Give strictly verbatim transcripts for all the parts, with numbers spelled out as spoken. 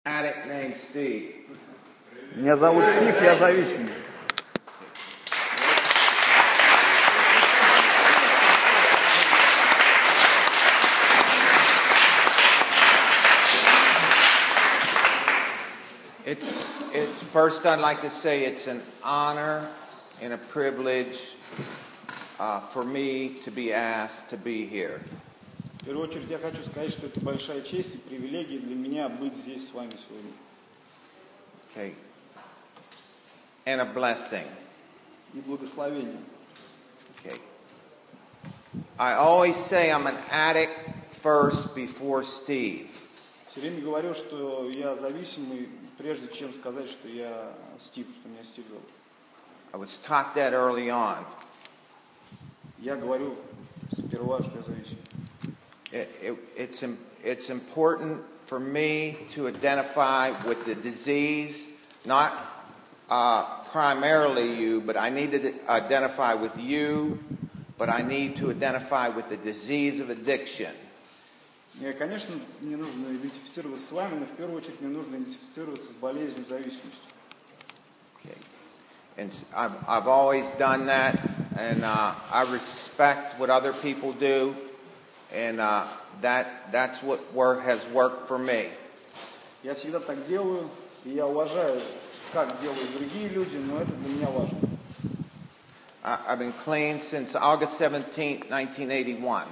Addict named Steve. Меня зовут Стив, я зависимый. It's, it's first I'd like to say it's an honor and a privilege uh, for me to be asked to be here. В первую очередь я хочу сказать, что это большая честь и привилегия для меня быть здесь с вами сегодня. Okay. And a blessing. И благословение. Okay. I always say I'm an addict first before Steve. Все время говорю, что я зависимый, прежде чем сказать, что я Стив, что меня Стив зовут. I was taught that early on. Я говорю сперва, что я зависимый. It, it, it's, it's important for me to identify with the disease, not uh, primarily you, but I need to identify with you, but I need to identify with the disease of addiction. Мне, конечно, мне нужно идентифицироваться с вами, но в первую очередь мне нужно идентифицироваться с болезнью зависимости. Okay. And I've, I've always done that, and uh, I respect what other people do. And uh, that, that's what work, has worked for me. Я всегда так делаю, и я уважаю, как делают другие люди, но это для меня важно. I've been clean since August seventeenth, nineteen eighty-one.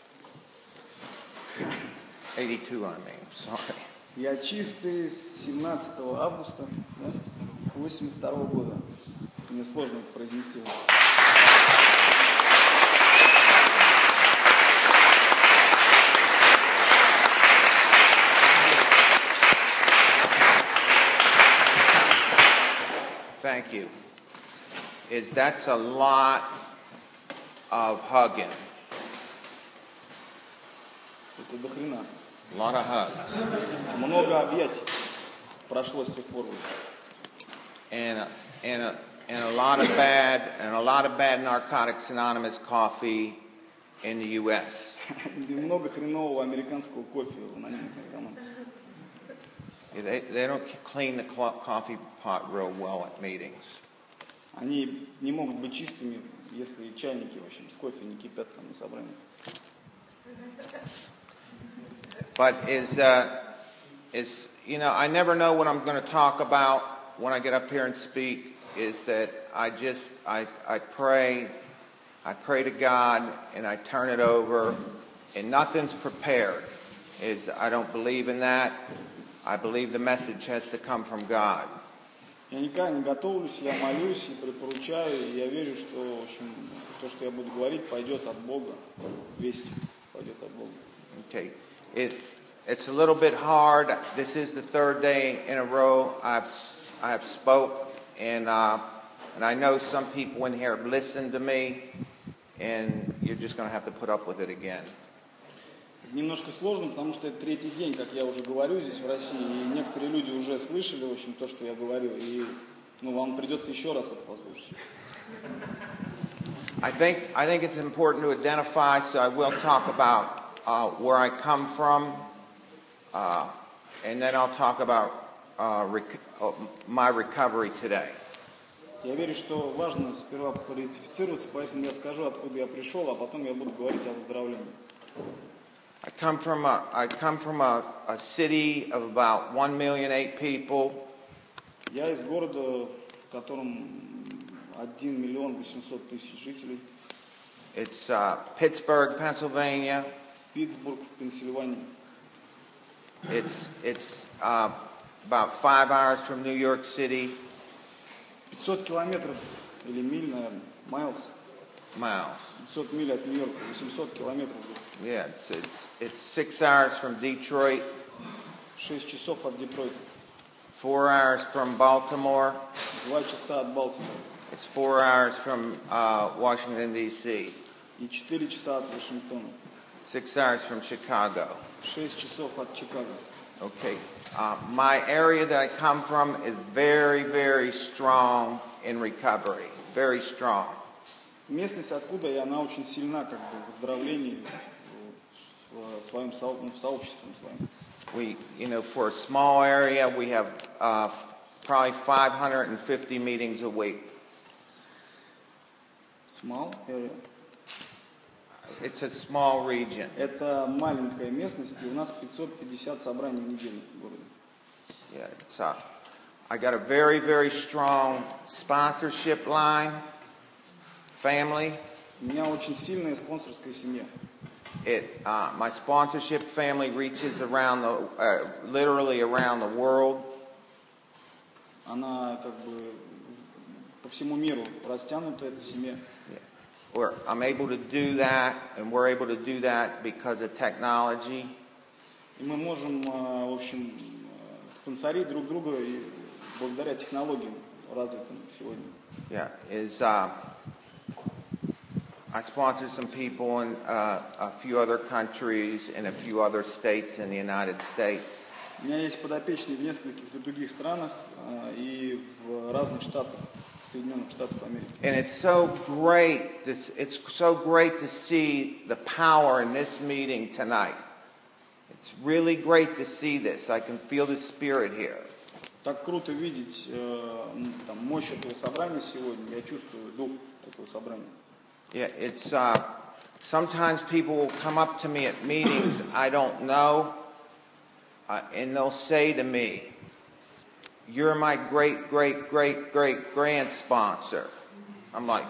eighty-two, I mean, sorry. Я чистый с семнадцатого августа восемьдесят второго года. Мне сложно это произнести. Thank you. Is that's a lot of hugging. Это до хрена. A lot of hugs. Много объятий прошло с тех пор. And a, and a, and a lot of bad and a lot of bad Narcotics Anonymous coffee in the U S. И много хренового американского кофе в анонимных наркоманах. They, they don't clean the coffee pot real well at meetings. Они не могут быть чистыми, если чайники, в общем, с кофе не кипят там на собрании. But is, uh, is, you know, I never know what I'm going to talk about when I get up here and speak, is that I just, I, I pray, I pray to God, and I turn it over, and nothing's prepared. Is I don't believe in that. I believe the message has to come from God. Я никогда не готовлюсь, я молюсь и препоручаю, и я верю, что, в общем, то, что я буду говорить, пойдет от Бога. Весть пойдет от Бога. Okay. It, it's a little bit hard. This is the third day in a row I've, I've spoke, and, uh, and I know some people in here have listened to me, and you're just going to have to put up with it again. Немножко сложно, потому что это третий день, как я уже говорю здесь в России, и некоторые люди уже слышали, в общем, то, что я говорю, и ну, вам придется еще раз это послушать. I think, I think it's important to identify, so I will talk about uh, where I come from, uh, and then I'll talk about uh, rec- uh, my recovery today. Я верю, что важно сперва проидентифицироваться, поэтому я скажу, откуда я пришел, а потом я буду говорить о выздоровлении. I come from a, I come from a, a city of about one million eight people. Я из города, в котором один миллион восемьсот тысяч жителей. It's uh, Pittsburgh, Pennsylvania. Питтсбург, в Пенсильвании. It's it's uh, about five hours from New York City. пятьсот километров или миль, наверное, miles. Miles. пятьсот миль от Нью-Йорка, восемьсот километров. Yeah, it's, it's it's six hours from Detroit. Шесть часов от Детройта. Four hours from Baltimore. Два часа от Балтимора. It's four hours from uh, Washington, D C. И четыре часа от Вашингтона. Six hours from Chicago. Шесть часов от Чикаго. Okay. Uh, my area that I come from is very, very strong in recovery. Very strong. Местность, откуда я, она очень сильна, как бы, в выздоровлении, в своем со, ну, сообществе своем. We, you know, for a small area, we have uh, probably five hundred fifty meetings a week. Small area. It's a small region. Это маленькая местность, и у нас пятьсот пятьдесят собраний в неделю в городе. Yeah, it's uh, I got a very, very strong sponsorship line, family. У меня очень сильная спонсорская семья. It, uh, my sponsorship family reaches around the, uh, literally around the world. Она как бы по всему миру растянута, эта семья. Yeah. Where I'm able to do that, and we're able to do that because of technology. И мы можем, в общем, спонсорить друг друга и благодаря технологиям развитым сегодня. Yeah, is uh, I sponsor some people in uh, a few other countries and a few other states in the United States. У меня есть подопечные в нескольких других странах и в разных штатах, Соединенных Штатах Америки. And it's so great. It's, it's so great to see the power in this meeting tonight. It's really great to see this. I can feel the spirit here. Так круто видеть там, мощь этого собрания сегодня. Я чувствую дух этого собрания. Yeah, it's uh, sometimes people will come up to me at meetings I don't know, uh, and they'll say to me, "You're my great, great, great, great grand sponsor." I'm like,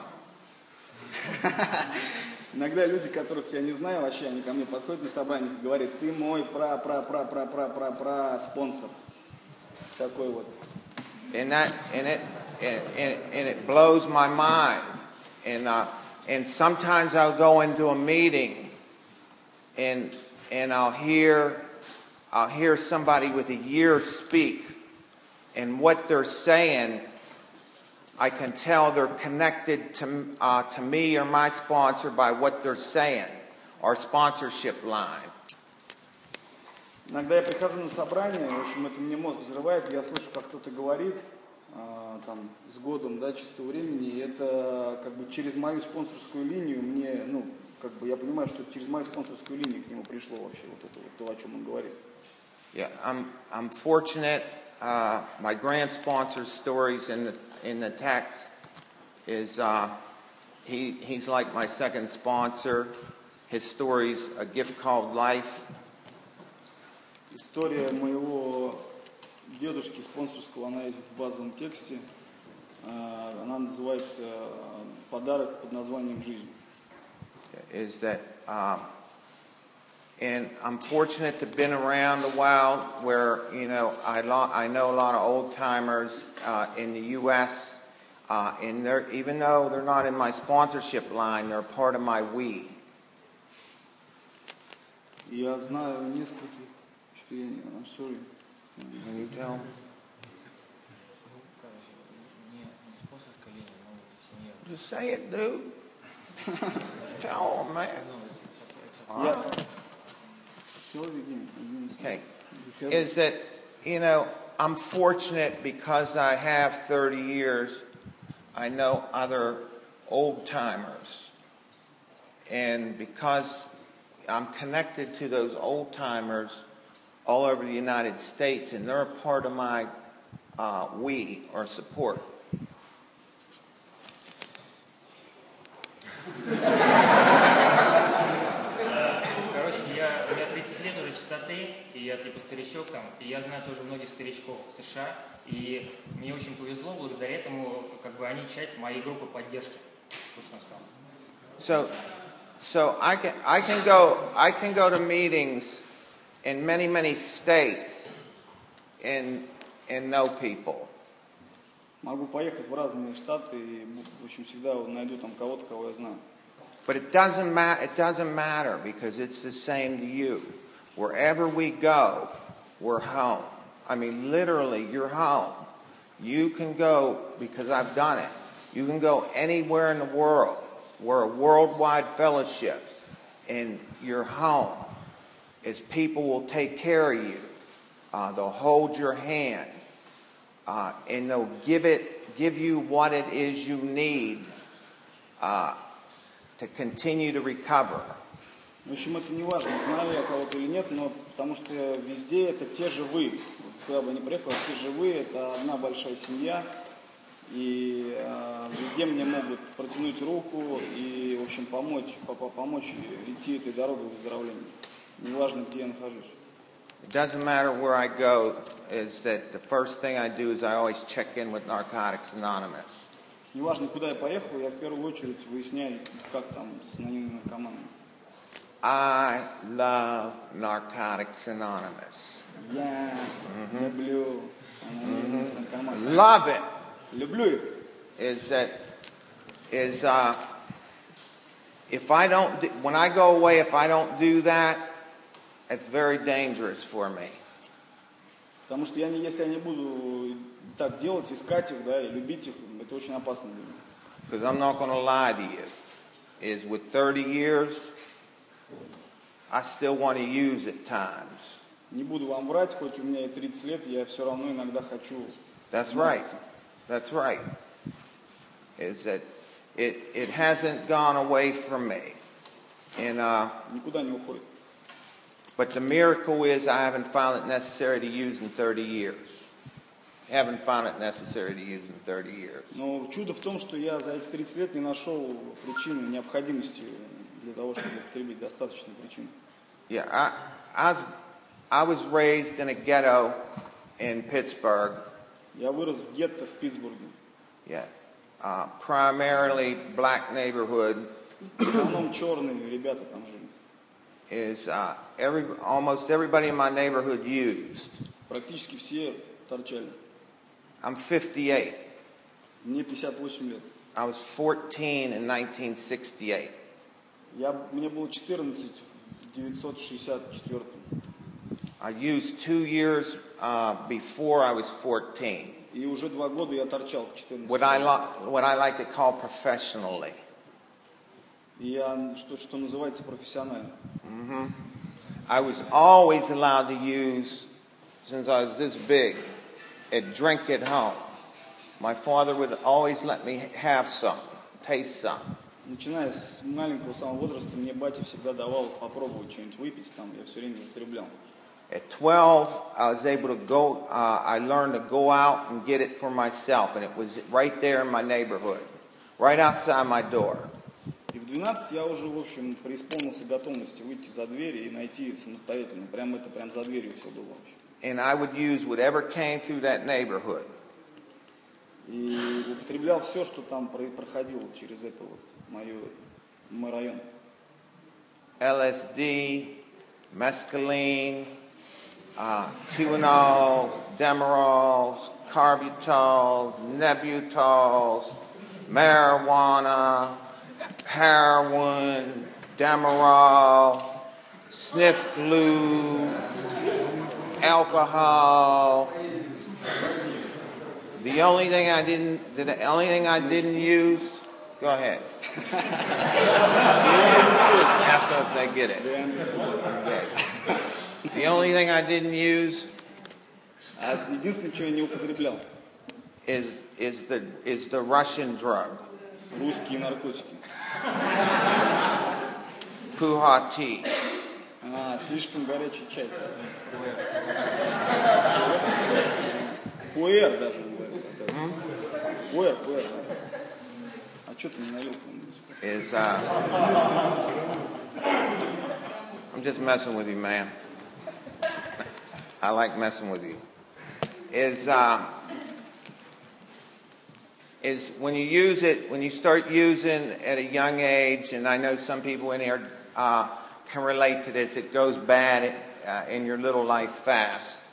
иногда люди, которых я не знаю вообще, они ко мне подходят на собраниях и говорят: "Ты мой пра-пра-пра-пра-пра-пра-пра спонсор." Такой вот. And that, and it, and, and, and it blows my mind. And uh, and sometimes I'll go into a meeting, and and I'll hear, I'll hear somebody with a year speak, and what they're saying, I can tell they're connected to uh, to me or my sponsor by what they're saying, our sponsorship line. Иногда я прихожу на собрание, в общем, это мне мозг взрывает, я слышу, как кто-то говорит, там, с годом, да, чистого времени, и это как бы через мою спонсорскую линию мне, ну, как бы я понимаю, что это через мою спонсорскую линию к нему пришло вообще вот это вот то, о чем он говорит. Yeah, I'm I'm fortunate. Uh, my grand sponsor's stories in the in the text is uh, he he's like my second sponsor. His story's A Gift Called Life. История моего дедушки спонсорского, она есть в базовом тексте. Она называется «Подарок под названием «Жизнь». Is that, um, and I'm fortunate to have been around a while where, you know, I, lo- I know a lot of old-timers uh, in the U S, uh, and they're, even though they're not in my sponsorship line, they're part of my we. Я знаю нескольких, что я не, I'm sorry. Can you tell? Just say it, dude. Tell them, man. Yeah. Tell it again. Okay. Is that, you know, I'm fortunate because I have thirty years. I know other old timers. And because I'm connected to those old timers all over the United States, and they're a part of my uh, we, or support. Короче, я, у меня тридцать лет уже чистоты, и я типа старичок там, и я знаю тоже многих старичков в США, и мне очень повезло, благодаря этому, как бы они часть моей группы поддержки. So, so I can I can go I can go to meetings in many many states, and and know people. Могу поехать в разные штаты и, в общем, всегда найду там кого-то, кого я знаю. But it doesn't matter. It doesn't matter because it's the same to you. Wherever we go, we're home. I mean, literally, you're home. You can go, because I've done it. You can go anywhere in the world. We're a worldwide fellowship, and you're home. As people will take care of you, uh, they'll hold your hand, uh, and they'll give it, give you what it is you need uh, to continue to recover. В общем, это не важно, знаю я кого-то или нет, но потому что везде это те же вы. Куда бы я ни приехал, те же вы, это одна большая семья. И э, везде мне могут протянуть руку и, в общем, помочь, помочь идти этой дорогой выздоровления. Неважно, где я нахожусь. It doesn't matter where I go, is that the first thing I do is I always check in with Narcotics Anonymous. Неважно, куда я поехал, я в первую очередь выясняю, как там с анонимными наркоманами. I love Narcotics Anonymous. Я mm-hmm. люблю анонимных mm-hmm. наркоманов. Love it. Люблю их. Is that is uh, if I don't do, when I go away, if I don't do that, it's very dangerous for me. Потому что я не, если я не буду так делать, искать их, да, и любить их, это очень опасно для меня. Because I'm not going to lie to you, is with thirty years, I still want to use at times. Не буду вам врать, хоть у меня и тридцать лет, я все равно иногда хочу. That's right. That's right. Is that it? It hasn't gone away from me, and uh. Никуда не уходит. But the miracle is I haven't found it necessary to use in thirty years. Haven't found it necessary to use in thirty years. Но чудо в том, что я за эти тридцать лет не нашел причины, необходимости для того, чтобы употребить достаточную причину. Yeah, I, I was, I was raised in a ghetto in Pittsburgh. Я вырос в гетто в Питтсбурге. Yeah, uh, primarily black neighborhood. В основном черные ребята там жили. Is uh, every almost everybody in my neighborhood used. Практически все торчали. I'm fifty-eight. Мне пятьдесят восемь лет. I was fourteen in nineteen sixty-eight. Я, мне было четырнадцать в девятьсот шестьдесят четвёртом. I used two years uh, before I was fourteen. И уже два года я торчал в четырнадцати. What I like, what I like to call professionally. Я что, что называется профессионально. Mm-hmm. I was always allowed to use, since I was this big, a drink at home. My father would always let me have some, taste some. Начиная с маленького самого возраста, мне батя всегда давал попробовать что-нибудь выпить, там я все время употреблял. At twelve, I was able to go, uh, I learned to go out and get it for myself, and it was right there in my neighborhood, right outside my door. И в двенадцать я уже, в общем, преисполнился готовности выйти за дверь и найти самостоятельно. Прям это прям за дверью все было вообще. And I would use whatever came through that neighborhood. И употреблял все, что там проходило через это вот мое, мой район. L S D, mescaline, uh, Tuinol, Demerols, Carbutol, Nebutols, marijuana, heroin, Demerol, sniff glue, alcohol. The only thing I didn't, the only thing I didn't use. Go ahead. Ask them if they get it. Okay. The only thing I didn't use. Единственное, что я не употреблял. Is is the is the Russian drug. Русские наркотики. Puhati. А, слишком горячий чай. Пуэр даже. Пуэр, пуэр. А что ты не налил? Is uh, I'm just messing with you, man. I like messing with you. Is uh, is when you use it, when you start using at a young age, and I know some people in here uh, can relate to this. It goes bad uh, in your little life fast.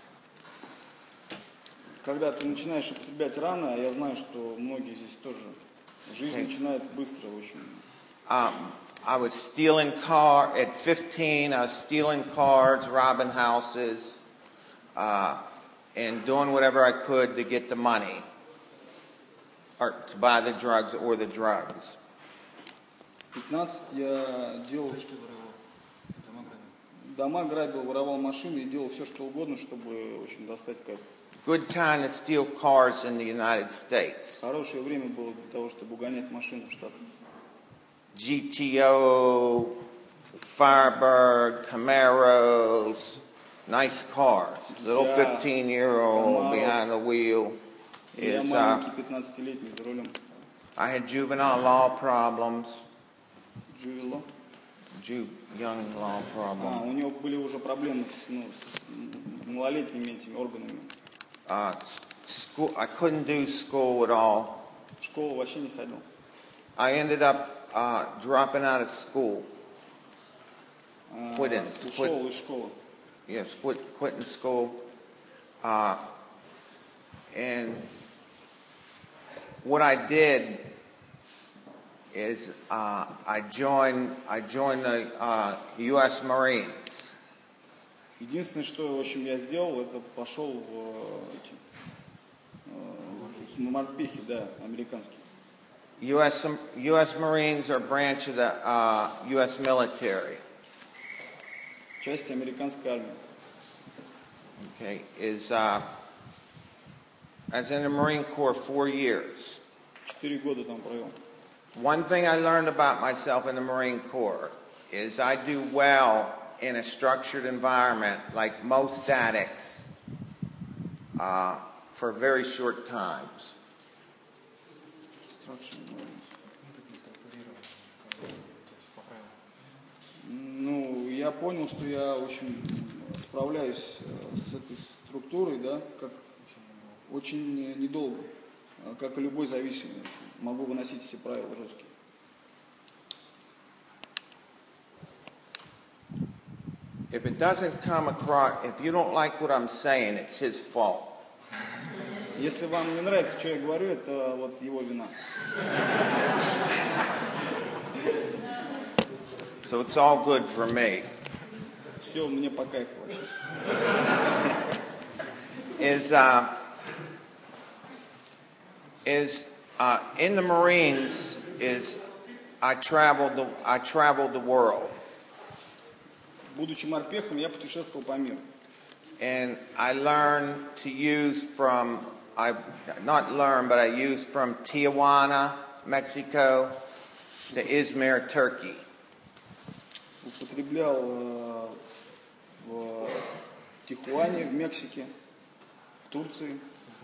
Когда ты начинаешь употреблять рано, я знаю, что многие здесь тоже. Жизнь начинает быстро очень. Um, I was stealing car at fifteen. I was stealing cars, robbing houses, uh, and doing whatever I could to get the money, or to buy the drugs or the drugs. пятнадцать я делал, что дома грабил, воровал машины и делал все, что угодно, чтобы очень достать кайф. Good time to steal cars in the United States. Хорошее время было для того, чтобы угонять машины в Штатах. G T O, Firebird, Camaros, nice cars. Little fifteen-year-old behind the wheel is. Uh, пятнадцатилетний за рулем. I had juvenile law problems. Juvenile? Ju- young law problems. А, у него были уже проблемы с, ну, с малолетними этими органами. Uh, school, I couldn't do school at all. В школу вообще не ходил. I ended up uh, dropping out of school. А, Quitting. ушел Quit, из школы. yes, quit, quitting school. Uh, and what I did is uh, I joined I joined the uh, U S Marines. Единственное, что, в общем, я сделал, это пошел в эти в морпехи, да, американские. U S U S Marines are a branch of the uh, U S military. Часть американской армии. Okay, is uh, I was in the Marine Corps four years. Четыре года там провел. One thing I learned about myself in the Marine Corps is I do well in a structured environment like most addicts uh, for very short times. Ну, я понял, что я, в общем, справляюсь с этой структурой, да, как очень недолго, как и любой зависимый. Могу выносить эти правила жесткие. If it doesn't come across, if you don't like what I'm saying, it's his fault. Если вам не нравится, что я говорю, это вот его вина. So it's all good for me. Все, мне по кайфу вообще. Is uh, is uh, in the Marines is I traveled the I traveled the world. Будучи морпехом, я путешествовал по миру. And I learned to use from I not learn, but I used from Tijuana, Mexico, to Izmir, Turkey. Употреблял э, в Тихуане, в Мексике, в Турции.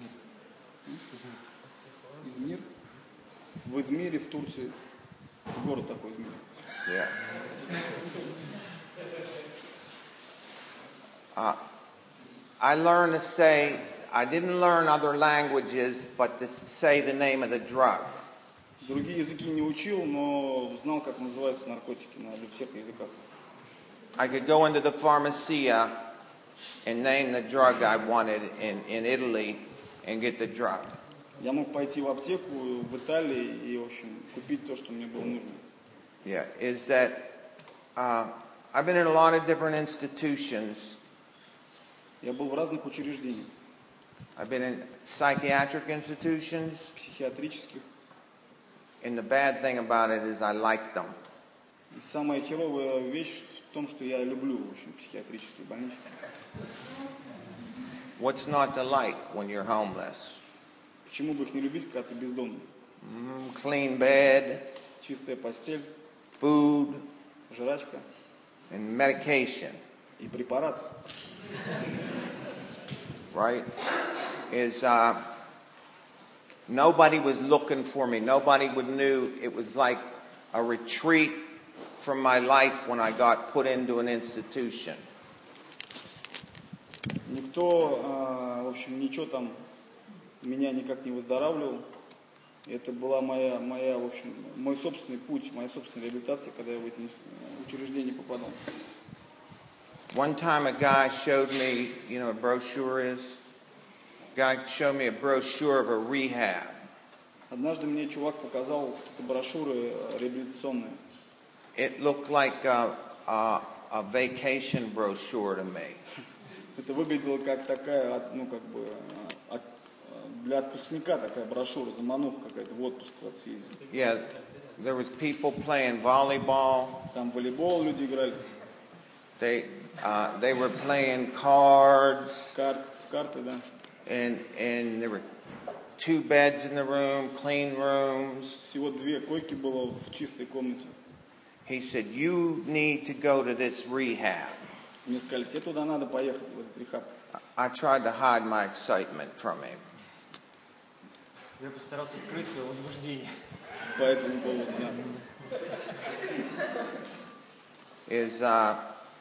Измир? В Измире, в Турции. Город такой Измир. Yeah. Uh, I learned to say, I didn't learn other languages, but to say the name of the drug. Другие языки не учил, но знал, как называются наркотики на всех языках. I could go into the pharmacia and name the drug I wanted in, in Italy and get the drug. Я мог пойти в аптеку в Италии и, в общем, купить то, что мне было нужно. Yeah, is that uh, I've been in a lot of different institutions. Я был в разных учреждениях. I've been in psychiatric institutions. Психиатрических. And the bad thing about it is I like them. И самая херовая вещь в том, что я люблю, в общем, психиатрические больнички. What's not to like when you're homeless? Почему бы их не любить, когда ты бездомный? Mm, clean bed. Чистая постель. Food. Жрачка. And medication. И препарат. Right? Is uh, nobody was looking for me. Nobody would knew. It was like a retreat from my life when I got put into an institution. Никто, в общем, ничего там меня никак не выздоравливал. Это была моя, моя, в общем, мой собственный путь, моя собственная реабилитация, когда я в эти учреждения попадал. One time a guy showed me, you know what a brochure is? A guy showed me a brochure of a rehab. Однажды мне чувак показал какие-то брошюры реабилитационные. It looked like a, a, a vacation brochure to me. Это выглядело как такая, ну как бы для отпускника такая брошюра, замануха какая-то в отпуск вот съездить. Yeah, there was people playing volleyball. Там волейбол люди играли. They uh, they were playing cards. Карт, в карты, да. And and there were two beds in the room, clean rooms. Всего две койки было в чистой комнате. he said, "You need to go to this rehab." Мне сказали, тебе туда надо поехать, в этот рехаб. I tried to hide my excitement from him. Я постарался скрыть свое возбуждение. По этому поводу, да. Is uh,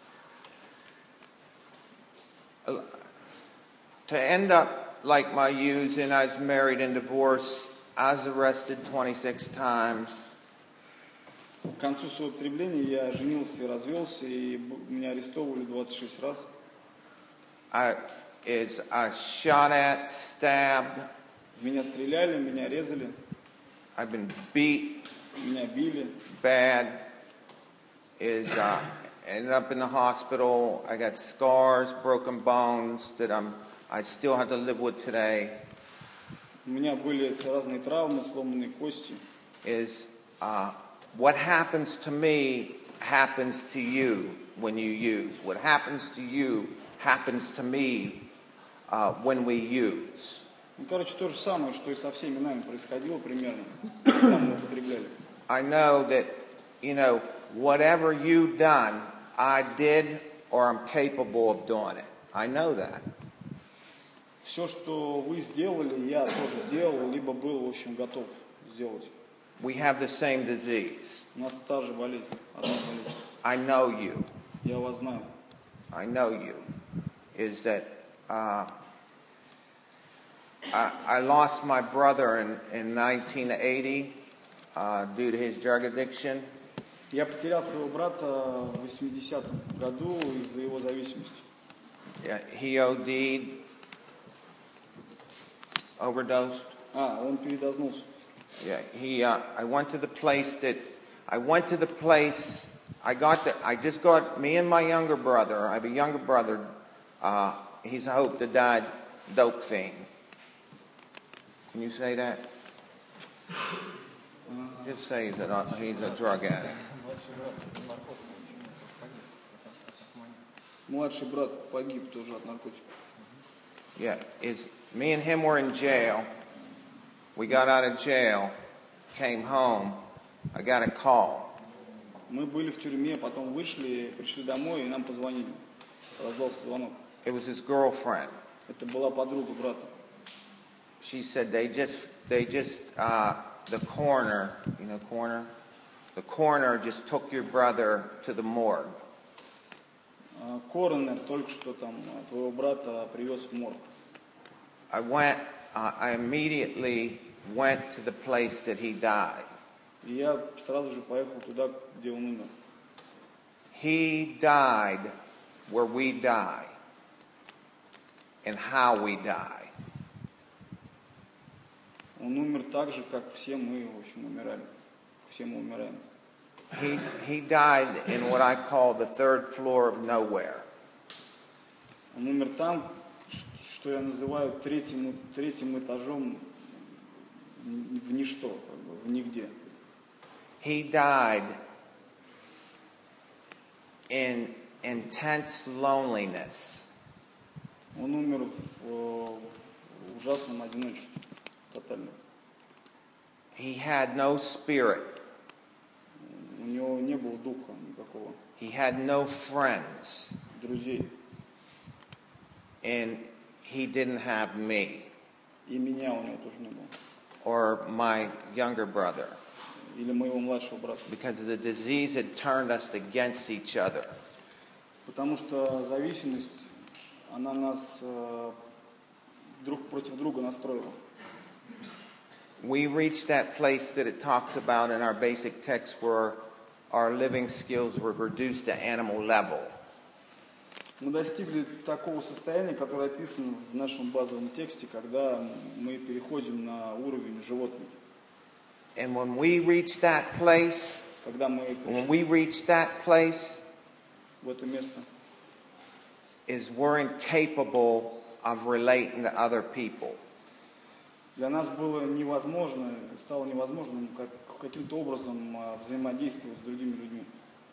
to end up like my youth, and I was married and divorced. I was arrested twenty-six times. К концу своего употребления я женился и развелся, и меня арестовывали двадцать шесть раз. I is I shot at, stabbed. Меня стреляли, меня резали, I've been beat меня били. bad. Is uh, ended up in the hospital. I got scars, broken bones that I'm I still have to live with today. У меня были разные травмы, сломанные кости. Is uh, what happens to me happens to you when you use. What happens to you happens to me uh, when we use. Ну, короче, то же самое, что и со всеми нами происходило примерно, когда мы употребляли. I know that, you know, whatever you've done, I did or I'm capable of doing it. I know that. Все, что вы сделали, я тоже делал, либо был, в общем, готов сделать. We have the same disease. У нас та же болезнь, одна болезнь. I know you. Я вас знаю. I know you. Is that uh, I, I lost my brother in, in nineteen eighty uh, due to his drug addiction. Я потерял своего брата в восьмидесятом году из-за его зависимости. Yeah, he OD'd, overdosed. А, он передознулся. Yeah, he. Uh, I went to the place that I went to the place. I got the. I just got me and my younger brother. I have a younger brother. Uh, he's a hope that died dope fiend. Can you say that? Just say he's a, he's a drug addict. Младший брат погиб тоже от наркотиков. Yeah, is me and him were in jail. We got out of jail, came home. I got a call. Мы были в тюрьме, потом вышли, пришли домой, и нам позвонили. Раздался звонок. It was his girlfriend. Это была подруга брата. She said they just they just uh, the coroner, you know, coroner, the coroner just took your brother to the morgue. Коронер только что там твоего брата привез в морг. I went. Uh, I immediately went to the place that he died. И я сразу же поехал туда, где он умер. He died where we die and how we die. Он умер так же, как все мы, в общем, умирали. Все мы умираем. He he died in what I call the third floor of nowhere. Он умер там, что я называю третьим, третьим этажом в ничто, как бы, в нигде. He died in intense loneliness. Он умер в, в ужасном одиночестве, тотально. He had no spirit. У него не было духа никакого, He had no friends. друзей. And he didn't have me И меня у него тоже не было. or my younger brother Или моего младшего брата. because the disease had turned us against each other. Потому что зависимость, она нас э, друг против друга настроила. We reached that place that it talks about in our basic text where our living skills were reduced to animal level. Мы достигли такого состояния, которое описано в нашем базовом тексте, когда мы переходим на уровень животных. And when we reach that place, Когда мы when пришли we reach that place, в это место, is we're incapable of relating to other people. для нас было невозможно, стало невозможным как, каким-то образом а, взаимодействовать с другими людьми,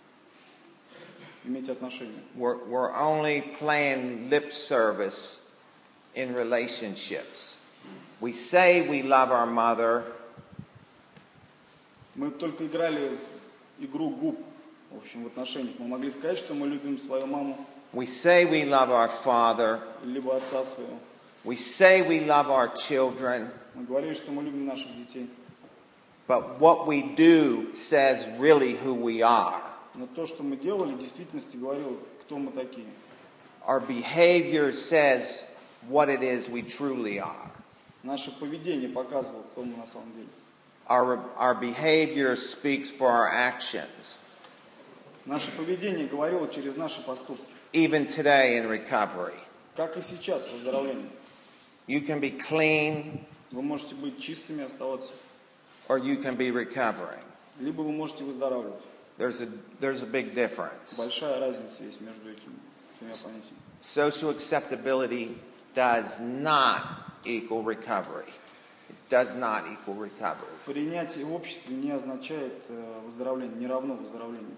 иметь отношения. We're, we're only playing lip service in relationships. We say we love our mother, Мы только играли в игру губ, В общем, в отношениях. Мы могли сказать, что мы любим свою маму, We say we love our father. либо отца своего. We say we love our children. Мы говорили, что мы любим наших детей. But what we do says really who we are. Но то, что мы делали, в действительности говорило, кто мы такие. Our behavior says what it is we truly are. Наше поведение показывало, кто мы на самом деле. Our, our behavior speaks for our actions. Наше поведение говорило через наши поступки. Even today in recovery. Как и сейчас в выздоровлении. You can be clean Вы можете быть чистыми, оставаться. or you can be recovering. Либо вы можете выздоравливать. There's a, there's a big difference. Большая разница есть между этими двумя понятиями. Social acceptability does not equal recovery. It does not equal recovery. Принятие в обществе не означает э, выздоровление, не равно выздоровлению.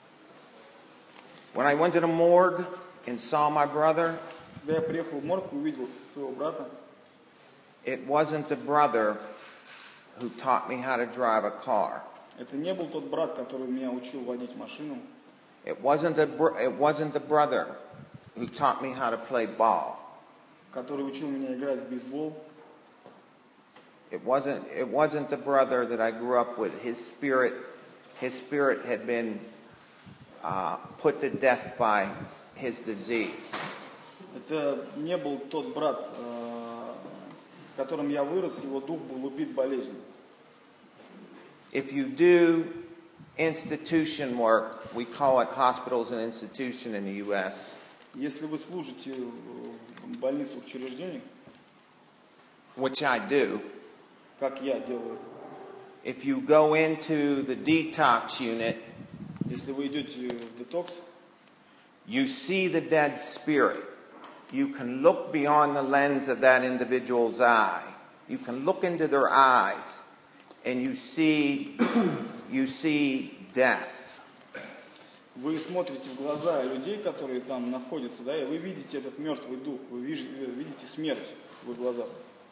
When I went to the morgue and saw my brother, Когда я приехал в морг и увидел своего брата, it wasn't the brother who taught me how to drive a car. это не был тот брат, который меня учил водить машину. It wasn't the br- it wasn't the brother who taught me how to play ball. Который учил меня играть в бейсбол. It wasn't it wasn't the brother that I grew up with. His spirit his spirit had been uh, put to death by his disease. Это не был тот брат, э, с которым я вырос, его дух был убит болезнью. If you do institution work, we call it hospitals and institution in the U S. Если вы служите в больницах, учреждениях, Which I do. как я делаю это, If you go into the detox unit, если вы идете в детокс, you see the dead spirit. You can look beyond the lens of that individual's eye. You can look into their eyes and you see you see death. вы смотрите в глаза людей, которые там находятся, да, и вы видите этот мертвый дух, вы видите смерть в их глазах.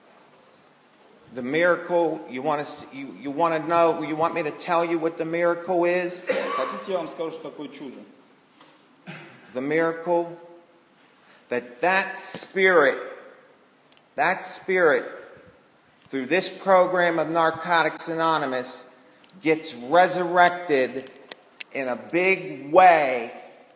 The miracle, you want to you, you want to know, you want me to tell you what the miracle is? Хотите, я вам скажу, что такое чудо? The miracle that that spirit, that spirit, through this program of Narcotics Anonymous, gets resurrected in a big way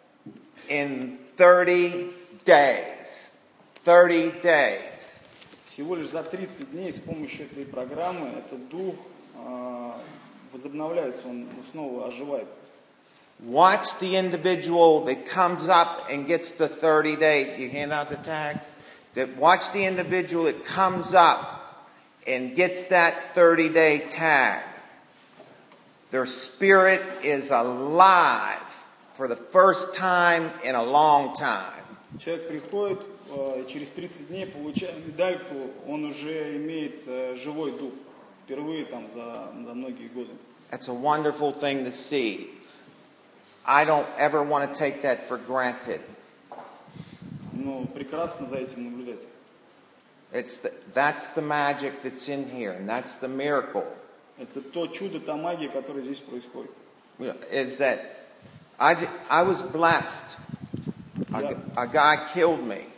in thirty days. thirty days. Всего лишь за тридцать дней с помощью этой программы этот дух э, возобновляется, он снова оживает. Watch the individual that comes up and gets the thirty day, you hand out the tags, that watch the individual that comes up and gets that thirty day tag. Their spirit is alive for the first time in a long time. Человек приходит, э, через тридцать дней, получая медальку, он уже имеет э, живой дух. Впервые там за, за многие годы. That's a wonderful thing to see. I don't ever want to take that for granted. Ну, прекрасно за этим наблюдать. It's the, that's the magic that's in here, and that's the miracle. Это то чудо, та магия, которая здесь происходит. Is that I, j- I was blessed. A, Yeah. g- a guy killed me.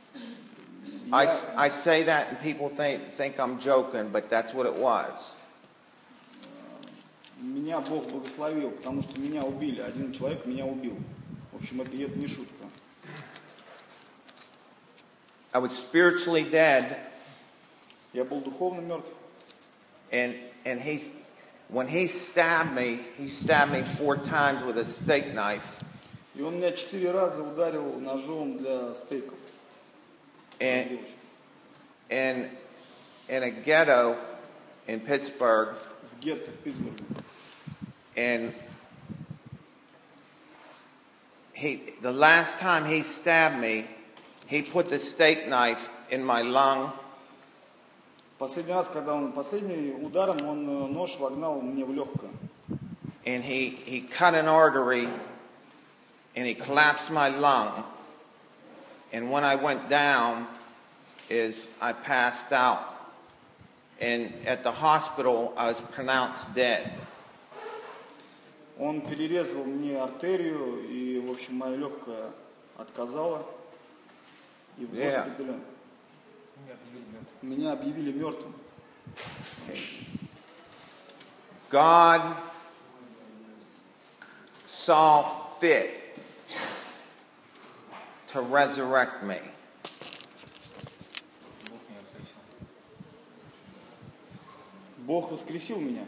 I, Я, s- I say that and people think, think I'm joking, but that's what it was. меня Бог благословил, потому что меня убили. Один человек меня убил. В общем, это, это не шутка. I was spiritually dead, Я был духовно мертв. and, and he, when he stabbed me, he stabbed me four times with a steak knife. И он меня четыре раза ударил ножом для стейков. And, and in a ghetto in Pittsburgh, В гетто в Питтсбурге. and he, the last time he stabbed me, he put the steak knife in my lung. Последний раз, когда он, последним ударом, он э, нож вогнал мне в легкое. And he, he cut an artery and he collapsed my lung. And when I went down, is I passed out. And at the hospital, I was pronounced dead. Он перерезал мне артерию, и, в общем, моя легкая отказала. И в Yeah. госпитале меня объявили мертвым. God saw fit to resurrect me. Бог воскресил меня.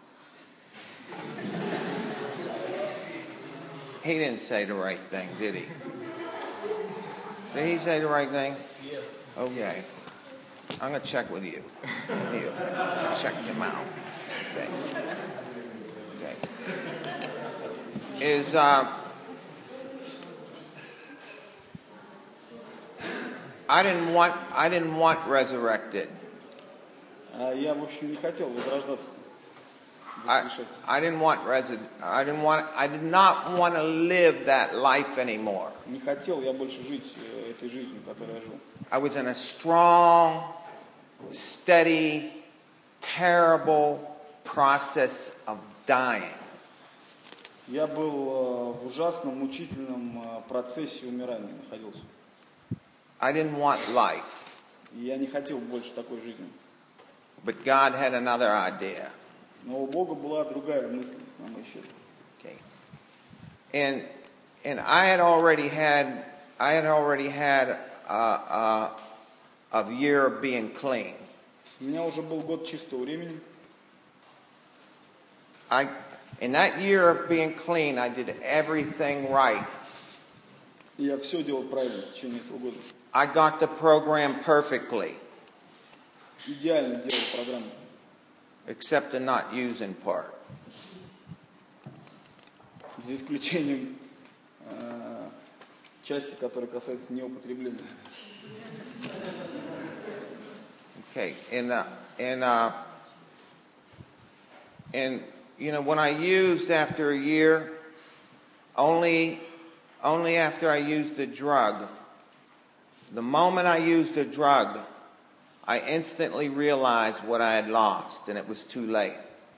He didn't say the right thing, did he? Did he say the right thing? Yes. Okay. I'm going to check with you. You check them out. Okay. Okay. Is uh, I didn't want I didn't want resurrected. А я, в общем, не хотел возрождаться. I, I didn't want resi- I didn't want I did not want to live that life anymore. Не хотел я больше жить э, этой жизнью, которой я жил. I was in a strong, steady, terrible process of dying. Я был э, в ужасном, мучительном э, процессе умирания находился. I didn't want life, И я не хотел больше такой жизни. but God had another idea. Но у Бога была другая мысль на мой счет. Okay. And and I had already had I had already had a, a, a year of being clean. У меня уже был год чистого времени. I in that year of being clean, I did everything right. И я все делал правильно в течение этого года. I got the program perfectly, Идеально делал программу. except the not using part. За исключением э, части, которая касается неупотребления. Okay, and uh, and uh, and you know when I used after a year, only only after I used the drug. The moment I used the drug, I instantly realized what I had lost, and it was too late.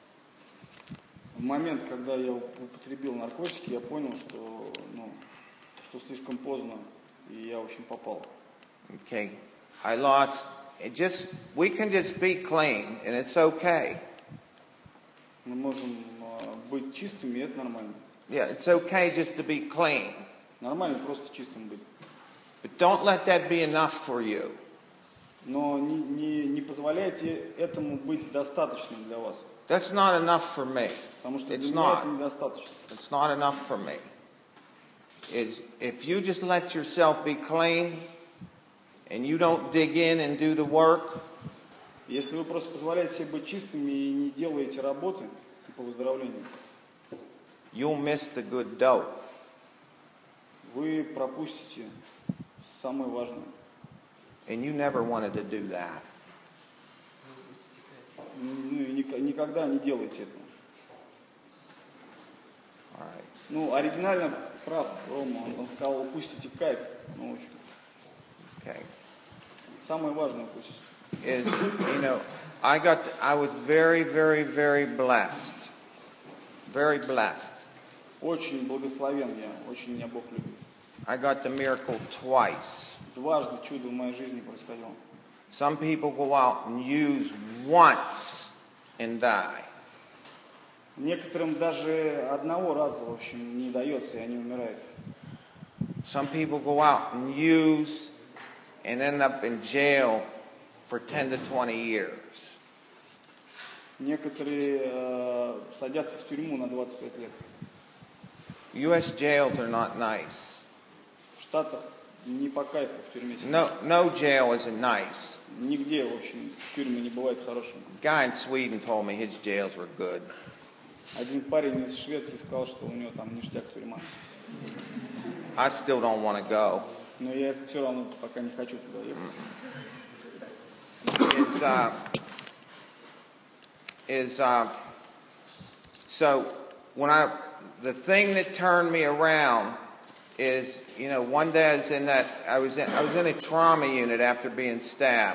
В момент, когда я употребил наркотики, я понял, что, ну, что слишком поздно, и я, в общем, попал. Okay, I lost. It just we can just be clean, and it's okay. Мы можем э, быть чистыми, и это нормально. Yeah, it's okay just to be clean, Нормально просто чистым быть. but don't let that be enough for you. Но не, не, не позволяйте этому быть достаточным для вас. That's not enough for me. Потому что для It's меня not. это недостаточно. It's not enough for me. It's, if you just let yourself be clean and you don't dig in and do the work, Если вы просто позволяете себе быть чистыми и не делаете работы по выздоровлению, you'll miss the good dope. вы пропустите самое важное. And you never wanted to do that. Ну, и ник- никогда не делайте этого. All right. Ну, оригинально прав Рома, он, он сказал, упустите кайф. Ну, в общем, Okay. самое важное упустите. Is, you know, I got, I was very, very, very blessed. Very blessed. Очень благословен я, очень меня Бог любит. I got the miracle twice. Дважды чудо в моей жизни происходило. Some people go out and use once and die. Некоторым даже одного раза, в общем, не дается, и они умирают. Some people go out and use and end up in jail for ten to twenty years. Некоторые э, садятся в тюрьму на двадцать пять лет. U S jails are not nice. В Штатах не по кайфу в тюрьме. No, no jail isn't nice. Нигде, в общем, тюрьмы не бывает хорошими. A guy in Sweden told me his jails were good. Один парень из Швеции сказал, что у него там ништяк тюрьма. I still don't want to go. Но я все равно пока не хочу туда ехать. Is uh, is uh, so when I the thing that turned me around is, you know, one day I was in that I was in I was in a trauma unit after being stabbed.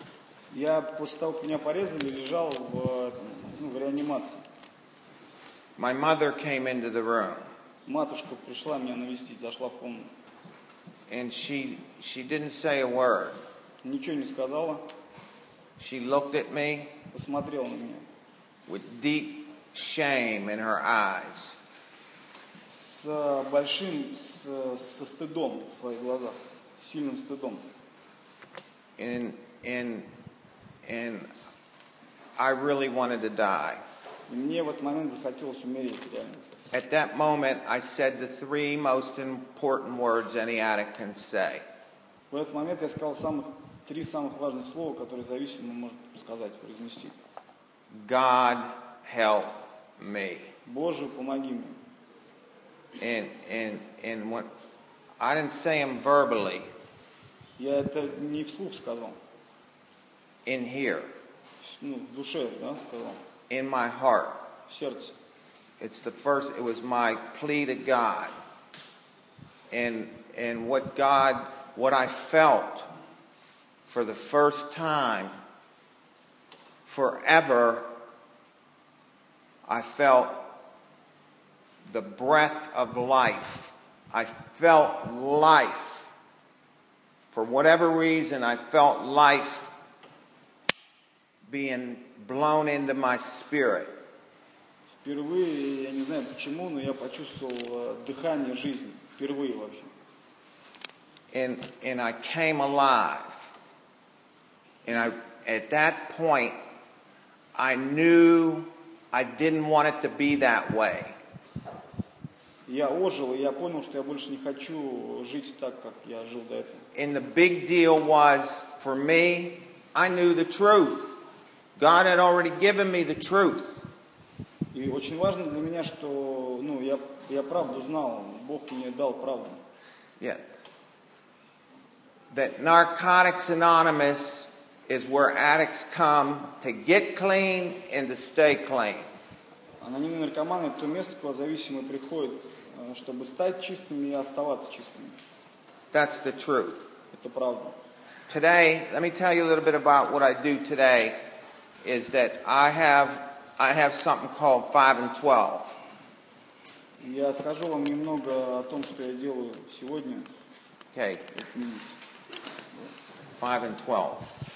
Я после того, как меня порезали, лежал в, ну, в реанимации. my mother came into the room. Матушка пришла меня навестить, зашла в комнату. And she, she didn't say a word. Ничего не сказала. She looked at me Посмотрела на меня. with deep shame in her eyes. С большим, с, со стыдом в своих глазах. С сильным стыдом. And, and, and I really wanted to die. И мне в этот момент захотелось умереть, реально. At that moment, I said the three most important words any addict can say. В этот момент я сказал самых, три самых важных слова, которые зависимый может сказать, произнести. God help me. Боже, помоги мне. And, and, and when, I didn't say them verbally Я это не вслух сказал, in here, ну, в душе, да, сказал, in my heart. в сердце. It's the first, it was my plea to God. And, and what God, what I felt for the first time forever, I felt the breath of life. I felt life. For whatever reason, I felt life being blown into my spirit. Впервые, я не знаю почему, но я почувствовал дыхание жизни. Впервые вообще. And, and I came alive. And I, at that point, I knew I didn't want it to be that way. Я ожил, и я понял, что я больше не хочу жить так, как я жил до этого. And the big deal was, for me, I knew the truth. God had already given me the truth. И очень важно для меня, что, ну, я, я правду знал, Бог мне дал правду. Yeah. That Narcotics Anonymous is where addicts come to get clean and to stay clean. Анонимные наркоманы – это то место, куда зависимые приходят, чтобы стать чистыми и оставаться чистыми. That's the truth. Это правда. Today, let me tell you a little bit about what I do today, is that I have, I have something called five and twelve. Я скажу вам немного о том, что я делаю сегодня. Okay. five and twelve.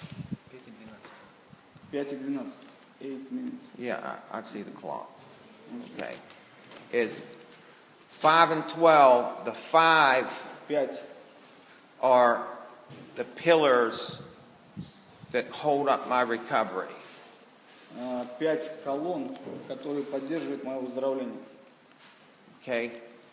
пять и двенадцать. eight minutes. Yeah, I, I see the clock. Okay. Is five and twelve, the five пять are the pillars that hold up my recovery. Пять колонн, которые поддерживают мое выздоровление. Okay.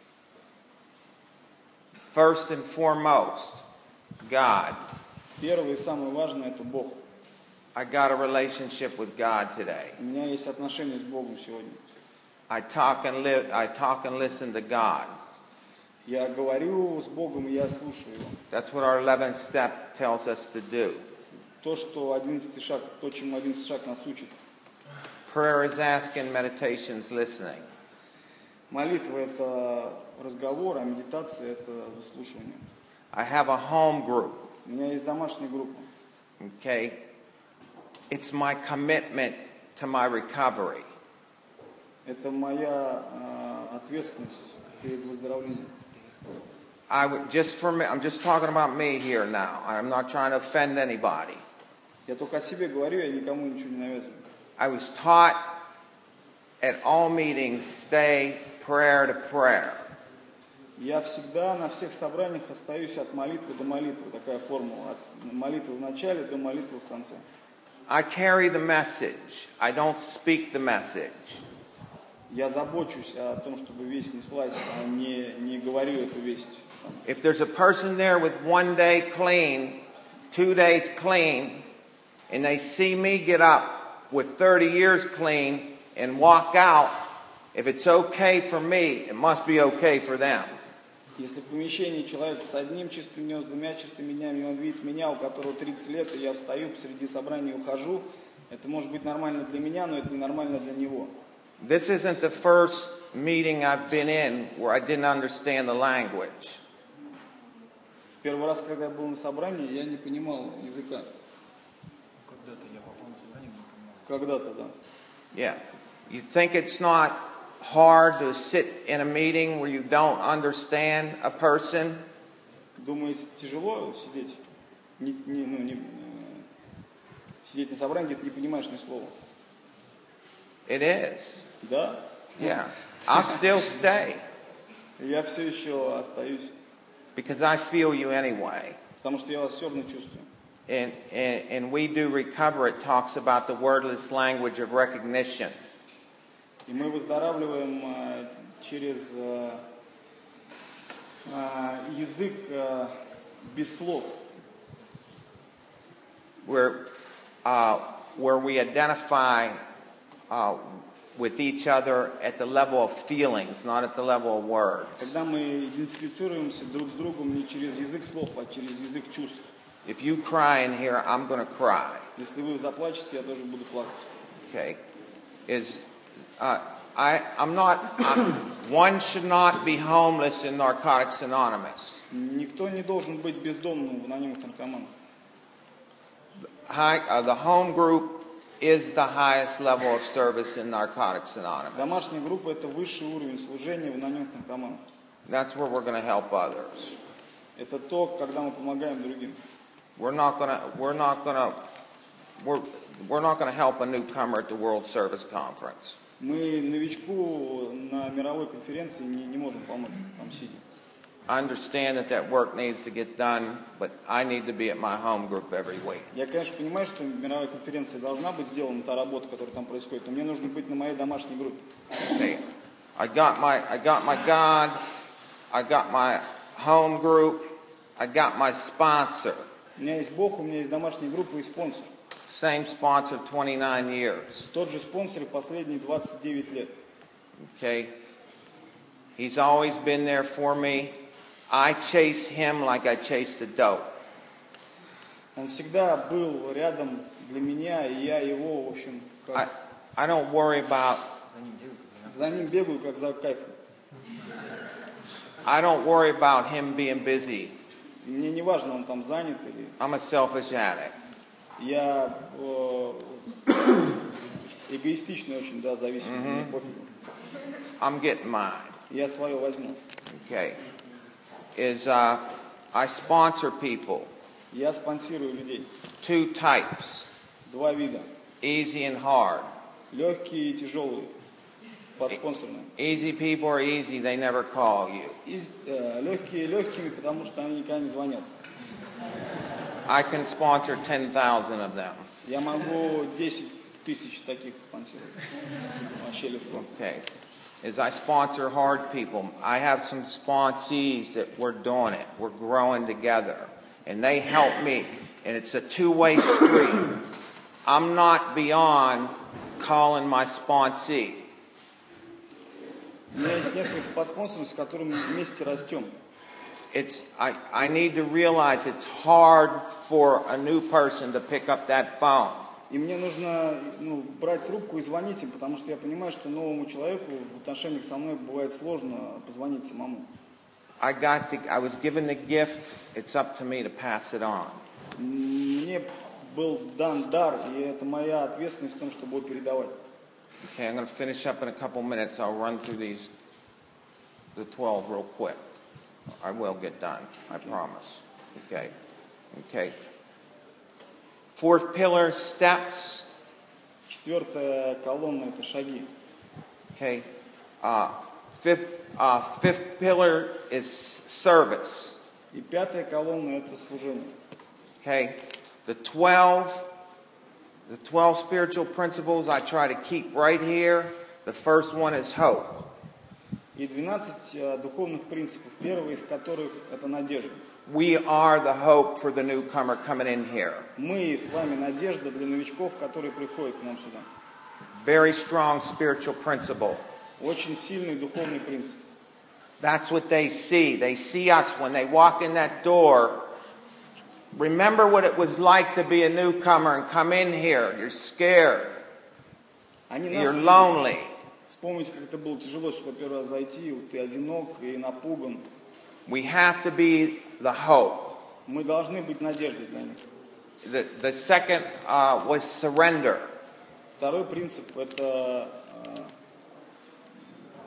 First and foremost, God. Первое и самое важное – это Бог. I got a relationship with God today. У меня есть отношения с Богом сегодня. I talk and live. I talk and listen to God. Я говорю с Богом, и я слушаю Его. That's what our eleventh step tells us to do. То, что одиннадцатый шаг, то, чему одиннадцатый шаг нас учит. Prayer is asking, meditation is listening. Молитва – это разговор, а медитация – это выслушивание. I have a home group. У меня есть домашняя группа. Okay. It's my commitment to my recovery. Это моя э, ответственность перед выздоровлением. I would just for me. I'm just talking about me here now. I'm not trying to offend anybody. Я только о себе говорю, я никому ничего не навязываю. I was taught at all meetings, stay prayer to prayer. Я всегда на всех собраниях остаюсь от молитвы до молитвы. Такая формула. От молитвы в начале до молитвы в конце. I carry the message. I don't speak the message. Я забочусь о том, чтобы весть неслась, а не, не говорю эту весть. If there's a person there with one day clean, two days clean, and they see me get up with thirty years clean and walk out, if it's okay for me, it must be okay for them. Если в помещении человек с одним чистым днем, с двумя чистыми днями, он видит меня, у которого тридцать лет, и я встаю посреди собрания и ухожу, это может быть нормально для меня, но это ненормально для него. This isn't the first meeting I've been in where I didn't understand the language. В первый раз, когда я был на собрании, я не понимал языка. Когда-то я попал на собрание, не понимал. Когда-то, да. Yeah. You think it's not hard to sit in a meeting where you don't understand a person? Думаете, тяжело сидеть? Не, не, ну, не, сидеть на собрании, где ты не понимаешь ни слова? It is. Да? Yeah. I'll still stay Я все еще остаюсь, because I feel you anyway. потому что я вас все равно чувствую. And, and, and we do recover. It talks about the wordless language of recognition. И мы выздоравливаем а, через а, а, язык а, без слов. Where, uh, where we identify uh, with each other at the level of feelings, not at the level of words. Когда мы идентифицируемся друг с другом не через язык слов, а через язык чувств. If you cry in here, I'm going to cry. Если вы заплачете, я тоже буду плакать. Okay, is uh, I? I'm not. I'm, one should not be homeless in Narcotics Anonymous. Никто не должен быть бездомным в анонимных наркоманах. High, uh, the home group is the highest level of service in Narcotics Anonymous. Домашняя группа – это высший уровень служения в анонимных наркоманах. That's where we're going to help others. Это то, когда мы помогаем другим. We're not going to. We're not going to. We're we're not going to help a newcomer at the World Service Conference. Мы новичку на мировой конференции не, не можем помочь, там сидя. I understand that that work needs to get done, but I need to be at my home group every week. Я, конечно, понимаю, что мировая конференция должна быть сделана, та работа, которая там происходит, но мне нужно быть на моей домашней группе. Okay. I got my I got my God, I got my home group, I got my sponsor. У меня есть Бог, у меня есть домашняя группа и спонсор. Same sponsor, twenty-nine years. Тот же спонсор последние двадцать девять лет. Okay. He's always been there for me. I chase him like I chase the dope. Он всегда был рядом для меня, и я его, в общем, I, как... I don't worry about за ним бегаю, как за кайфом. I don't worry about him being busy. Мне не важно, он там занят или... I'm a selfish addict. Я э, эгоистичный очень, да, зависимый. Мне пофигу. I'm getting mine. Я свое возьму. Okay. Is uh, I sponsor people. Я спонсирую людей. Two types. Два вида. Easy and hard. Легкие и тяжелые. Подспонсорные. Easy people are easy, they never call you. И, э, легкие легкими, потому что они никогда не звонят. I can sponsor ten thousand of them. Я могу десять тысяч таких спонсировать. Вообще легко. Okay. As I sponsor hard people, I have some sponsees that we're doing it. We're growing together. And they help me. And it's a two-way street. I'm not beyond calling my sponsee. У меня есть несколько подспонсоров, с которыми мы вместе растем. It's, I, I need to realize it's hard for a new person to pick up that phone. И мне нужно ну, брать трубку и звонить им, потому что я понимаю, что новому человеку в отношениях со мной бывает сложно позвонить самому. I got the, I was given the gift. It's up to me to pass it on. Мне был дан дар, и это моя ответственность в том, чтобы его передавать. Okay, I'm going to finish up in a couple minutes. I'll run through these, the twelve real quick. I will get done, I promise. Okay, okay. Fourth pillar, steps. Четвертая колонна – это шаги. Okay. Uh, fifth, uh, fifth pillar is service. И пятая колонна – это служение. Okay. The twelve, the twelve spiritual principles I try to keep right here. The first one is hope. И двенадцать uh, духовных принципов, первый из которых – это надежда. We are the hope for the newcomer coming in here. Мы с вами надежда для новичков, которые приходят к нам сюда. Very strong spiritual principle. Очень сильный духовный принцип. That's what they see. They see us when they walk in that door. Remember what it was like to be a newcomer and come in here. You're scared. Они You're нас lonely. Вспомните, как это было тяжело сюда первый раз зайти, вот ты одинок и напуган. We have to be the hope. Мы должны быть надеждой для них. The, the second uh, was surrender. Второй принцип – это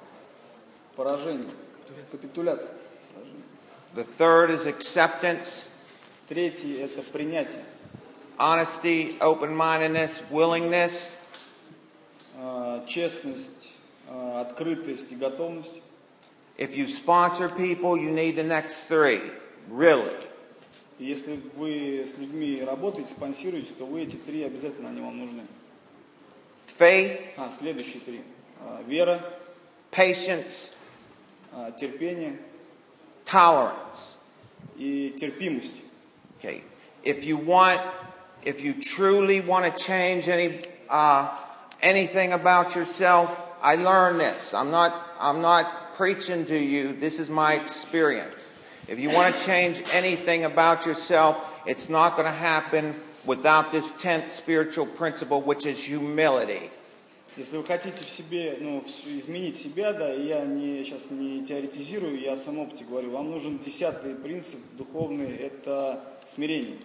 Поражение. Капитуляция. The third is acceptance, Третий – это принятие. honesty, open-mindedness, willingness. А, честность, а, открытость и готовность. If you sponsor people, you need the next three. Really. И если вы с людьми работаете, спонсируете, то вы эти три обязательно, они вам нужны. Faith, А, следующие три. А, вера, patience, а, терпение tolerance. и терпимость. Okay. If you want, if you truly want to change any uh, anything about yourself, I learned this. I'm not, I'm not preaching to you. This is my experience. If you want to change anything about yourself, it's not going to happen without this tenth spiritual principle, which is humility. Если вы хотите в себе, ну, изменить себя, да, и я не, сейчас не теоретизирую, я о своем опыте говорю, вам нужен десятый принцип духовный, это смирение.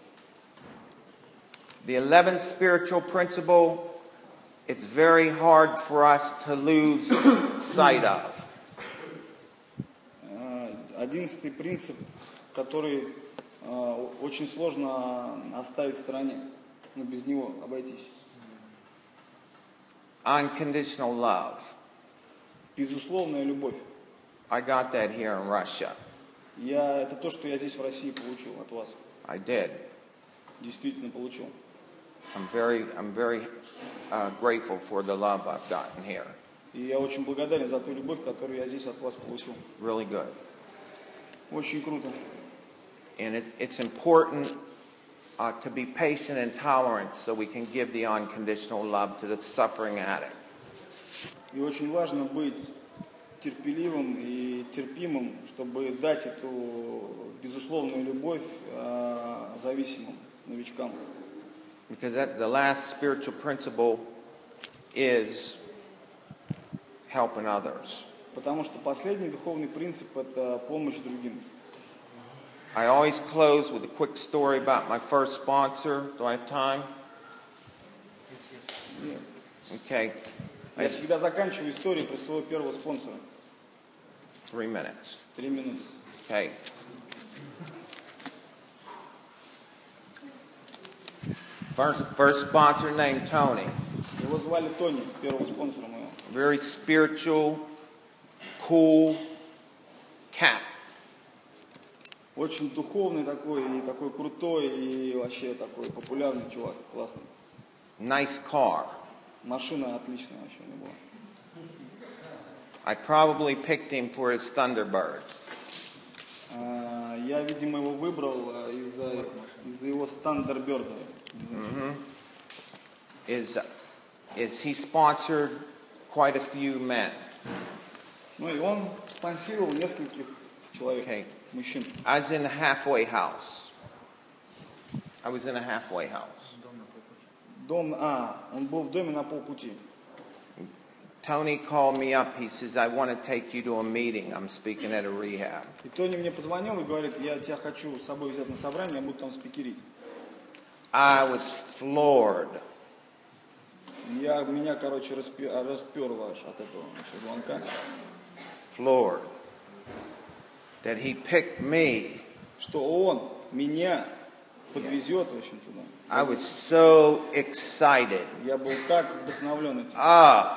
The eleventh spiritual principle, it's very hard for us to lose sight of. Одиннадцатый принцип, который э, очень сложно оставить в стороне, но без него обойтись. Unconditional love. Безусловная любовь. I got that here in Russia. Я, это то, что я здесь в России получил от вас. I did. Действительно получил. I'm very, I'm very uh, grateful for the love I've gotten here. И я очень благодарен за ту любовь, которую я здесь от вас получил. Really good. Очень круто. And it, it's important uh, to be patient and tolerant so we can give the unconditional love to the suffering addict. И очень важно быть терпеливым и терпимым, чтобы дать эту безусловную любовь э, зависимым новичкам. Because that, the last spiritual principle is helping others. Потому что последний духовный принцип – это помощь другим. I always close with a quick story about my first sponsor. Do I have time? Okay. Я всегда заканчиваю историю про своего первого спонсора. Three minutes. Три минуты. Okay. First, first sponsor named Tony. Его звали Тони, первого спонсора моего. Very spiritual, cool cat. Очень духовный такой, и такой крутой, и вообще такой популярный чувак, классный. Nice car. Машина отличная вообще у него была. I probably picked him for his Thunderbird. А, я, видимо, его выбрал а, из-за, из-за его Thunderbird. Mm-hmm. Is, is he sponsored quite a few men? Ну и он спонсировал нескольких человек, Okay. мужчин. I was in a halfway house. I was in a halfway house. Дом, а, он был в доме на полпути. Tony called me up. He says, I want to take you to a meeting. I'm speaking at a rehab. И Тони мне позвонил и говорит, я тебя хочу с собой взять на собрание, я буду там спикерить. I was floored. Я, меня, короче, распер, расперло аж от этого значит, звонка. Floored. That he picked me. Что он меня подвезет, в общем, туда. I was so excited. Я был так вдохновлен этим. Ah.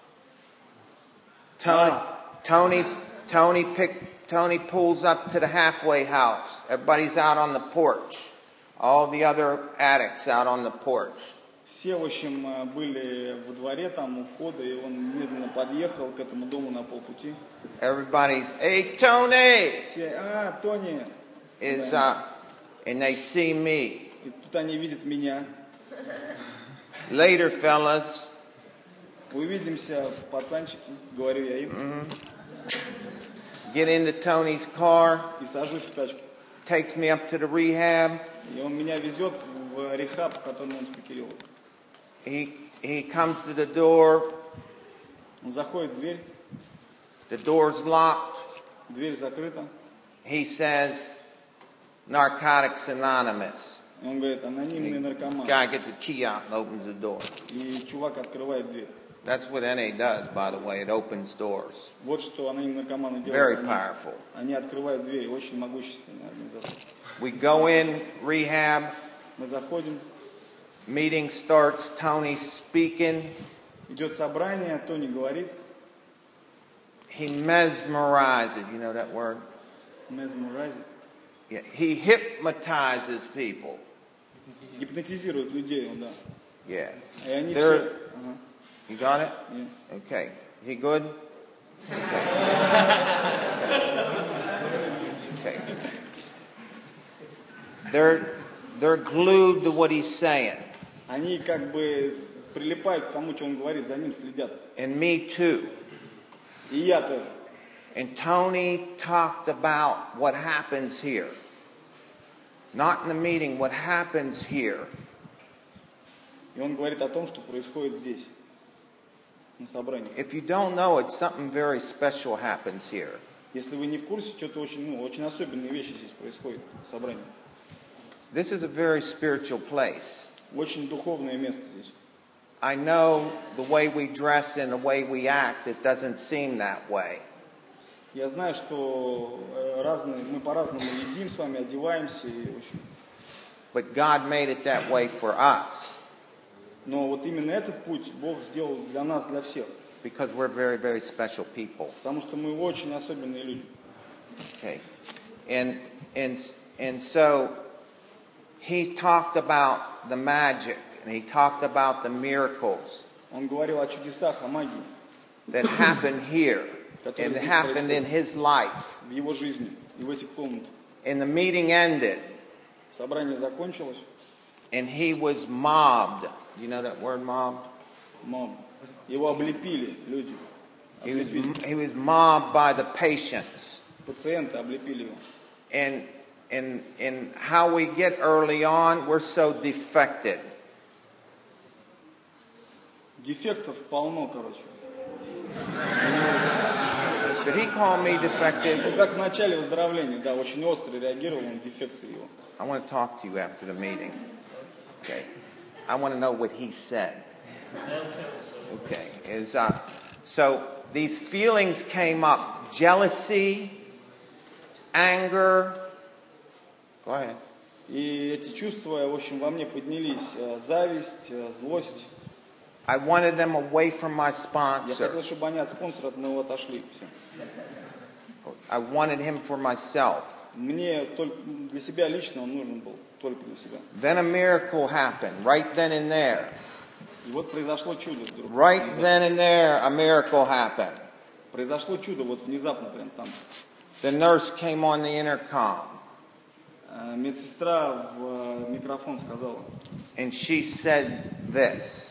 Tony, Ah. Tony, Tony pick, Tony pulls up to the halfway house. Everybody's out on the porch. All the other addicts out on the porch. Все, в общем, были во дворе, там, у входа, и он медленно подъехал к этому дому на полпути. Everybody's, hey, Tony! Все, а, Тони! Is, Да. uh, and they see me. И тут они видят меня. Later, fellas, Увидимся, пацанчики, говорю я им. mm-hmm. Get into Tony's car, И сажусь в тачку. takes me up to the rehab. И он меня везет в рехаб, в котором он спикерил. He, he comes to the door. Он заходит в дверь, The door's locked. дверь закрыта. He says, Narcotics Anonymous. И он говорит, анонимный наркоман. Guy gets a key out and opens the door. И чувак открывает дверь. That's what N A does, by the way. It opens doors. Вот что анонимные наркоманы Very делают. powerful. Они, они открывают двери. Очень могущественная организация. We go in rehab. Мы заходим. Meeting starts. Tony speaking. Идет собрание. Тони говорит. He mesmerizes. You know that word? Mesmerizes. Yeah. He hypnotizes people. Гипнотизирует людей, он, да. Yeah. И они They're, все... Ага. You got it? Yeah. Okay. He good? Okay. Okay. They're they're glued to what he's saying. Они как бы прилипают к тому, что он говорит, за ним следят. And me too. И я тоже. And Tony talked about what happens here. Not in the meeting, what happens here. И он говорит о том, что происходит здесь, на собрании. If you don't know it, something very special happens here. Если вы не в курсе, что-то очень, ну, очень особенные вещи здесь происходят на собрании. This is a very spiritual place. Очень духовное место здесь. I know the way we dress and the way we act, it doesn't seem that way. Я знаю, что разные, мы по-разному едим с вами, одеваемся. И, в общем. But God made it that way for us. Но вот именно этот путь Бог сделал для нас, для всех. Because we're very, very special people. Потому что мы очень особенные люди. Okay. And, and, and so he talked about the magic and he talked about the miracles. Он говорил о чудесах, о магии. That happened here. And it happened in his life. В его жизни и в этих комнатах. And the meeting ended. Собрание закончилось. And he was mobbed. You know that word, mobbed? Mobbed. Его облепили люди. He was, he was mobbed by the patients. Пациенты облепили его. And, and, and how we get early on, we're so defected. Дефектов полно, короче. Did he call me defective? Ну, как в начале выздоровления, да, очень остро реагировал он, дефекты его. I want to talk to you after the meeting. Okay. I want to know what he said. Okay. Is uh, so these feelings came up: jealousy, anger. Go ahead. И эти чувства, в общем, во мне поднялись: зависть, злость. I wanted them away from my Я sponsor. хотел, чтобы они от спонсора от моего отошли. Все. I wanted him for myself. Мне только для себя лично он нужен был, только для себя. Then a miracle happened, right then and there. И вот произошло чудо вдруг. Right then and there, a miracle happened. Произошло чудо вот внезапно прям там. The nurse came on the intercom. Медсестра в микрофон сказала. And she said this.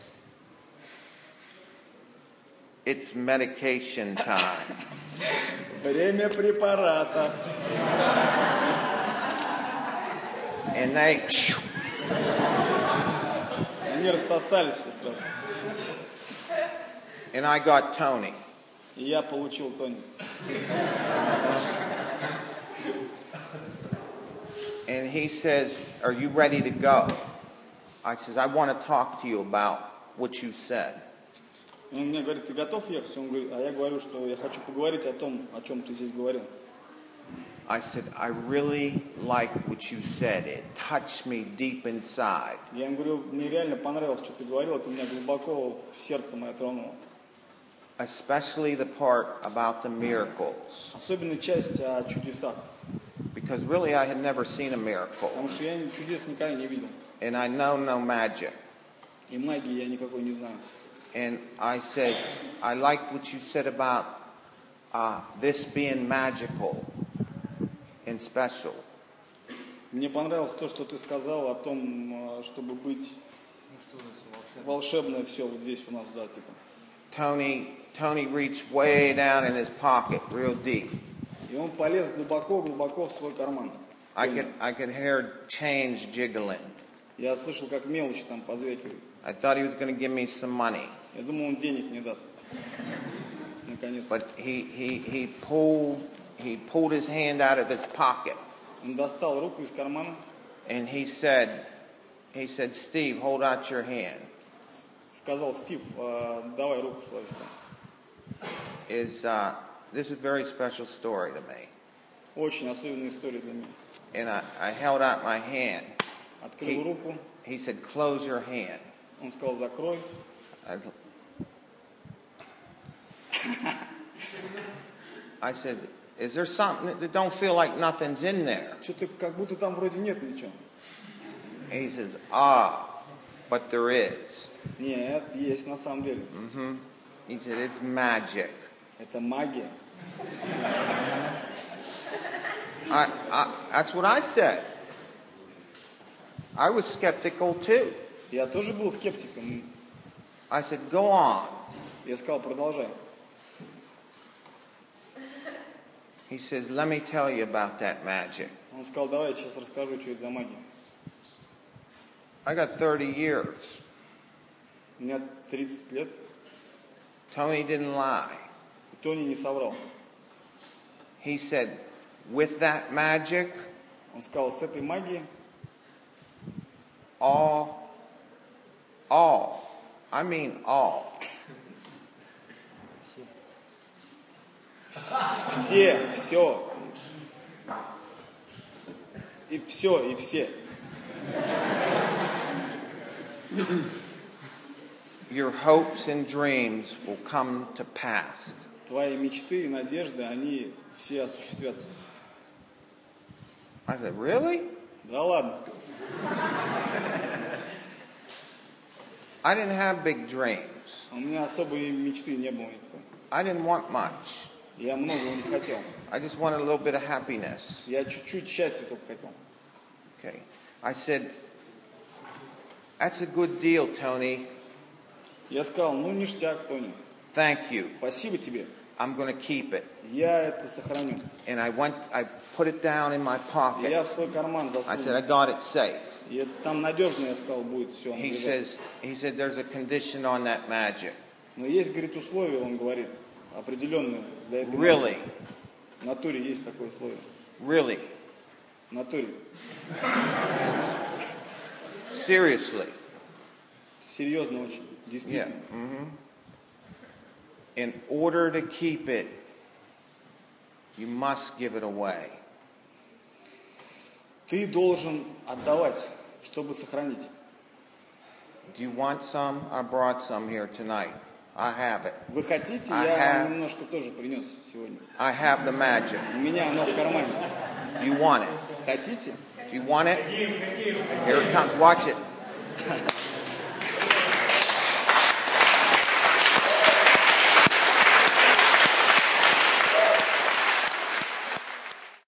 It's medication time. Время препарата. And they... Они рассосались все сразу. And I got Tony. И я получил Тони. And he says, are you ready to go? I says, I want to talk to you about what you said. Он мне говорит, ты готов ехать? Он говорит, а я говорю, что я хочу поговорить о том, о чем ты здесь говорил. I said, I really liked what you said. It touched me deep inside. Я им говорю, мне реально понравилось, что ты говорил, это меня глубоко в сердце мое тронуло. Especially the part about the miracles. Особенно часть о чудесах. Because really I had never seen a miracle. Потому что я чудес никогда не видел. And I know no magic. И магии я никакой не знаю. And I said, I like what you said about uh, this being magical and special. Мне понравилось то, что ты сказал о том, чтобы быть волшебное все вот здесь у нас, да, типа. Tony, Tony reached way down in his pocket, real deep. И он полез глубоко-глубоко в свой карман. I could, I could hear change jiggling. Я слышал, как мелочи там позвякивают. I thought he was going to give me some money. Я думал, он денег не даст. Наконец. But he, he, he pulled he pulled his hand out of his pocket. Он достал руку из кармана. And he said, he said, Steve, hold out your hand. сказал: Стив, э, давай руку свою сюда. Is uh, this is a very special story to me. Очень особенная история для меня. And I, I held out my hand. Открыл руку. He said, close your hand. Он сказал: закрой. I, I said, is there something that don't feel like nothing's in there? Что-то как будто там вроде нет ничего. And he says, ah, but there is. Нет, есть на самом деле. Mm-hmm. He said, it's magic. Это магия. I, I, that's what I said. I was skeptical too. Я тоже был скептиком. I said, go on. Я сказал: продолжай. He says, let me tell you about that magic. Он сказал: давай я сейчас расскажу, что это за магия. I got thirty years. У меня тридцать лет. Tony didn't lie. И Тони не соврал. He said, with that magic, Он сказал: с этой магией all, all, I mean all, все, все. И все, и все. your hopes and dreams will come to pass. Твои мечты и надежды, они все осуществятся. I said, really? Да ладно. I didn't have big dreams. У меня особой мечты не было никакой. I didn't want much. Я многого не хотел. I just wanted a little bit of happiness. Я чуть-чуть счастья только хотел. Okay. I said, that's a good deal, Tony. Я сказал: ну ништяк, Тони. Thank you. Спасибо тебе. I'm going to keep it. Я это сохраню. And I went, I put it down in my И pocket. я в свой карман I said, I засунул. got it safe. И это там надежно, я сказал, будет все. He says, he said, there's a condition on that magic. Но есть, говорит, условия, он говорит, определенные для этой Really? магии. В натуре есть такое условие. Really? В натуре. Seriously? Серьезно очень. Yeah. Действительно. hmm In order to keep it, you must give it away. Ты должен отдавать, чтобы сохранить. Do you want some? I brought some here tonight. I have it. Вы хотите, I я have- вам немножко тоже принес сегодня. I have the magic. У меня оно в кармане. You want it? Хотите? You want it? Here it comes. Watch it.